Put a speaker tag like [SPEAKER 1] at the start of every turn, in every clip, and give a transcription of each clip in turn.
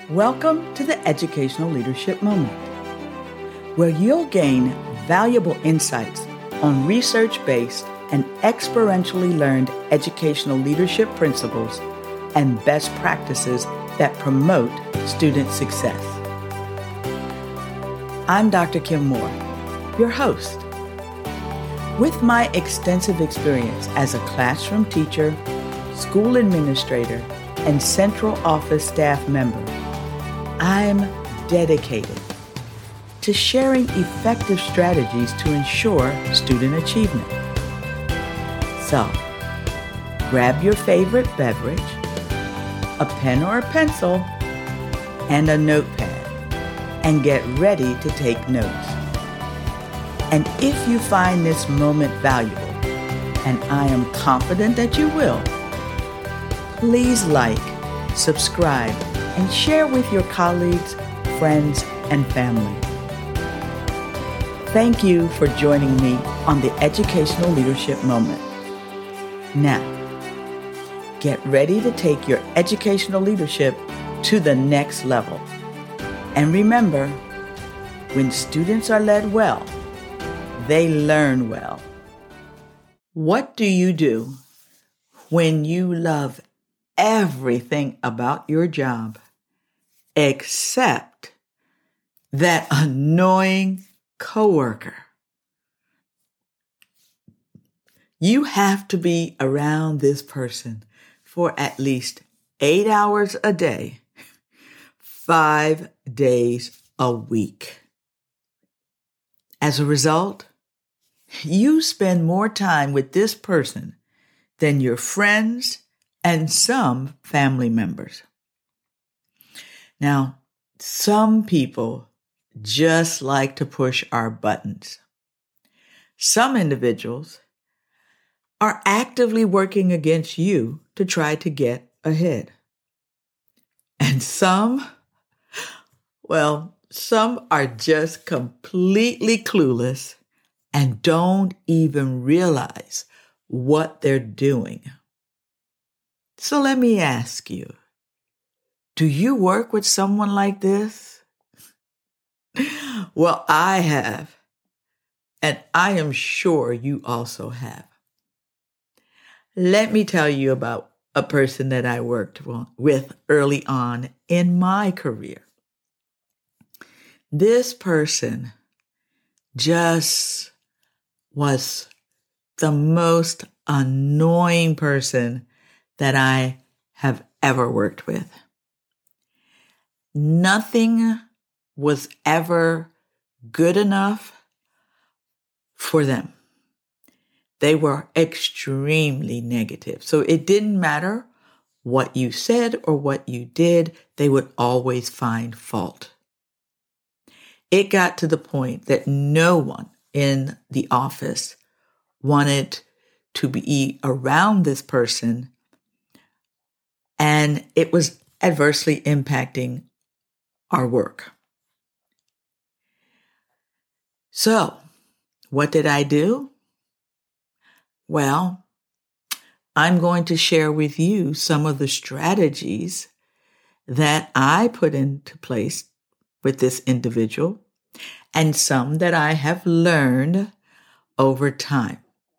[SPEAKER 1] Welcome to the Educational Leadership Moment, where you'll gain valuable insights on research-based and experientially learned educational leadership principles and best practices that promote student success. I'm Dr. Kim Moore, your host. With my extensive experience as a classroom teacher, school administrator, and central office staff member, I'm dedicated to sharing effective strategies to ensure student achievement. So, grab your favorite beverage, a pen or a pencil, and a notepad, and get ready to take notes. And if you find this moment valuable, and I am confident that you will, please like, subscribe, and share with your colleagues, friends, and family. Thank you for joining me on the Educational Leadership Moment. Now, get ready to take your educational leadership to the next level. And remember, when students are led well, they learn well. What do you do when you love everything about your job except that annoying coworker? You have to be around this person for at least 8 hours a day, 5 days a week. As a result, you spend more time with this person than your friends and some family members. Now, some people just like to push our buttons. Some individuals are actively working against you to try to get ahead. And some are just completely clueless and don't even realize what they're doing. So let me ask you, do you work with someone like this? Well, I have, and I am sure you also have. Let me tell you about a person that I worked with early on in my career. This person just was the most annoying person that I have ever worked with. Nothing was ever good enough for them. They were extremely negative. So it didn't matter what you said or what you did, they would always find fault. It got to the point that no one in the office wanted to be around this person, and it was adversely impacting our work. So, what did I do? Well, I'm going to share with you some of the strategies that I put into place with this individual and some that I have learned over time.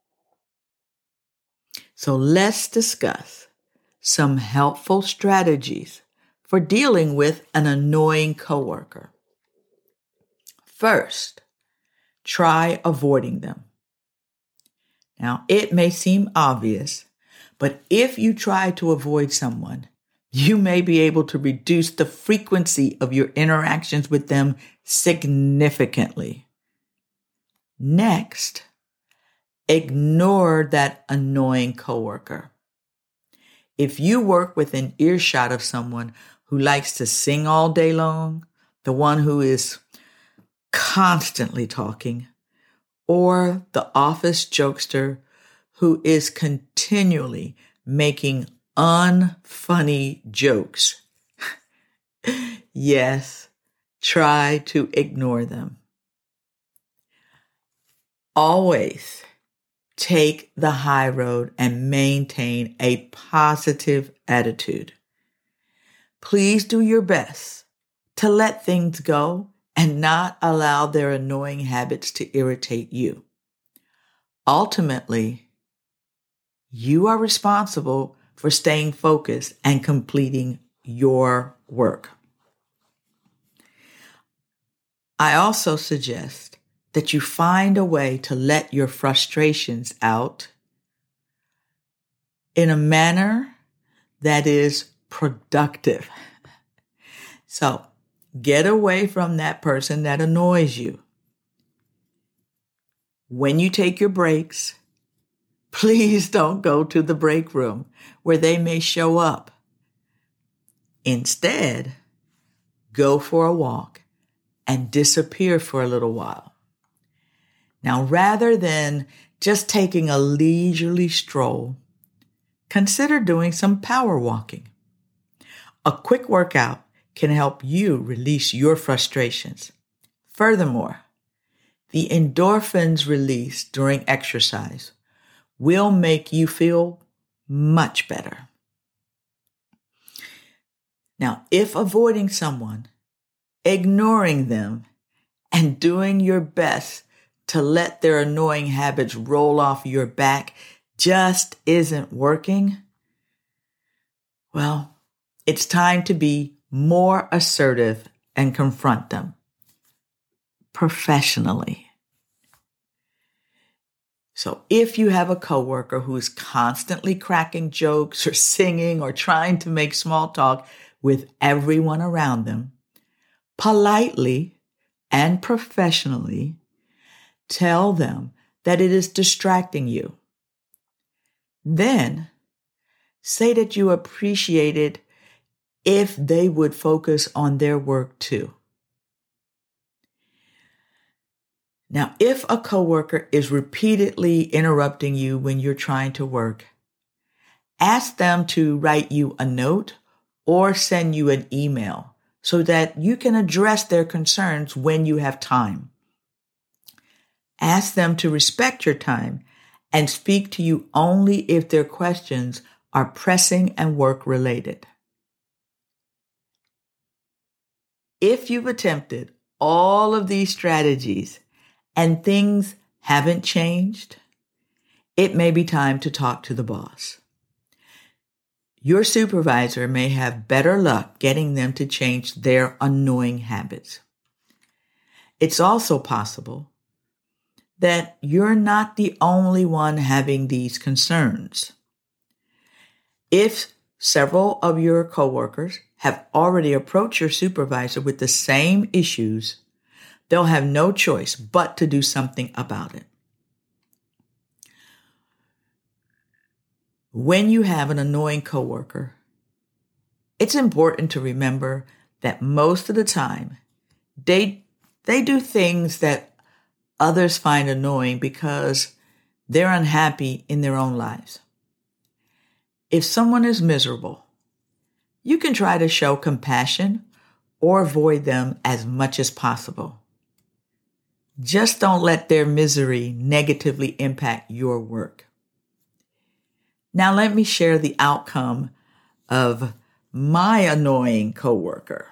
[SPEAKER 1] So let's discuss some helpful strategies for dealing with an annoying coworker. First, try avoiding them. Now, it may seem obvious, but if you try to avoid someone, you may be able to reduce the frequency of your interactions with them significantly. Next, ignore that annoying coworker. If you work within earshot of someone who likes to sing all day long, the one who is constantly talking, or the office jokester who is continually making unfunny jokes, yes, try to ignore them. Always take the high road and maintain a positive attitude. Please do your best to let things go and not allow their annoying habits to irritate you. Ultimately, you are responsible for staying focused and completing your work. I also suggest that you find a way to let your frustrations out in a manner that is productive. So get away from that person that annoys you. When you take your breaks, please don't go to the break room where they may show up. Instead, go for a walk and disappear for a little while. Now, rather than just taking a leisurely stroll, consider doing some power walking. A quick workout can help you release your frustrations. Furthermore, the endorphins released during exercise will make you feel much better. Now, if avoiding someone, ignoring them, and doing your best to let their annoying habits roll off your back just isn't working, well, it's time to be more assertive and confront them professionally. So if you have a coworker who is constantly cracking jokes or singing or trying to make small talk with everyone around them, politely and professionally tell them that it is distracting you. Then say that you appreciate it if they would focus on their work too. Now, if a coworker is repeatedly interrupting you when you're trying to work, ask them to write you a note or send you an email so that you can address their concerns when you have time. Ask them to respect your time and speak to you only if their questions are pressing and work-related. If you've attempted all of these strategies and things haven't changed, it may be time to talk to the boss. Your supervisor may have better luck getting them to change their annoying habits. It's also possible that you're not the only one having these concerns. If several of your coworkers have already approached your supervisor with the same issues, they'll have no choice but to do something about it. When you have an annoying coworker, it's important to remember that most of the time they do things that others find annoying because they're unhappy in their own lives. If someone is miserable, you can try to show compassion or avoid them as much as possible. Just don't let their misery negatively impact your work. Now let me share the outcome of my annoying coworker.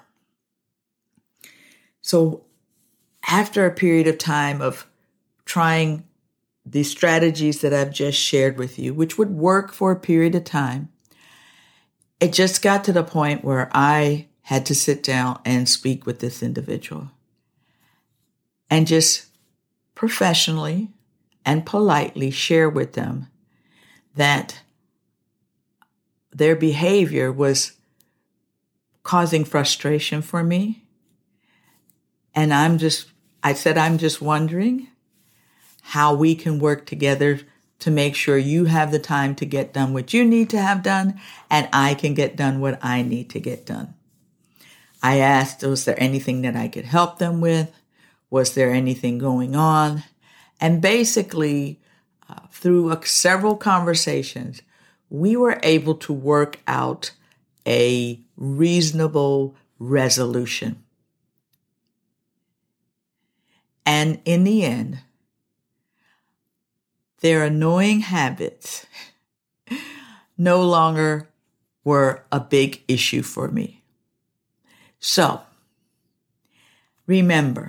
[SPEAKER 1] So after a period of time of trying the strategies that I've just shared with you, which would work for a period of time, it just got to the point where I had to sit down and speak with this individual and just professionally and politely share with them that their behavior was causing frustration for me. And I said, I'm just wondering how we can work together to make sure you have the time to get done what you need to have done, and I can get done what I need to get done. I asked, was there anything that I could help them with? Was there anything going on? And basically, through several conversations, we were able to work out a reasonable resolution. And in the end, their annoying habits no longer were a big issue for me. So, remember,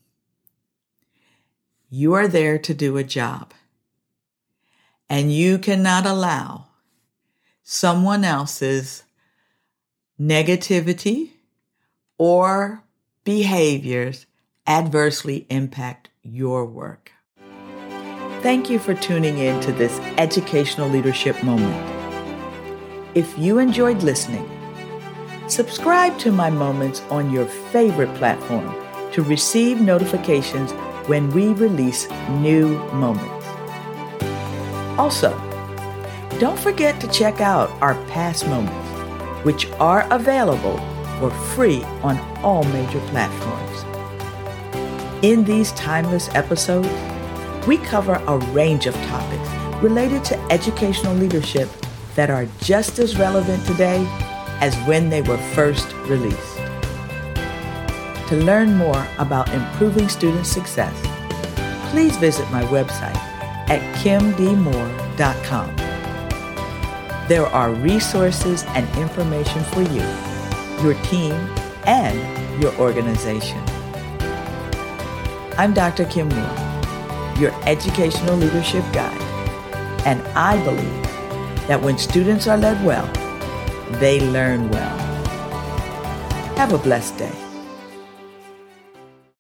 [SPEAKER 1] you are there to do a job, and you cannot allow someone else's negativity or behaviors adversely impact your work. Thank you for tuning in to this educational leadership moment. If you enjoyed listening, subscribe to my moments on your favorite platform to receive notifications when we release new moments. Also, don't forget to check out our past moments, which are available for free on all major platforms. In these timeless episodes, we cover a range of topics related to educational leadership that are just as relevant today as when they were first released. To learn more about improving student success, please visit my website at kimdmoore.com. There are resources and information for you, your team, and your organization. I'm Dr. Kim Moore, your educational leadership guide, and I believe that when students are led well, they learn well. Have a blessed day.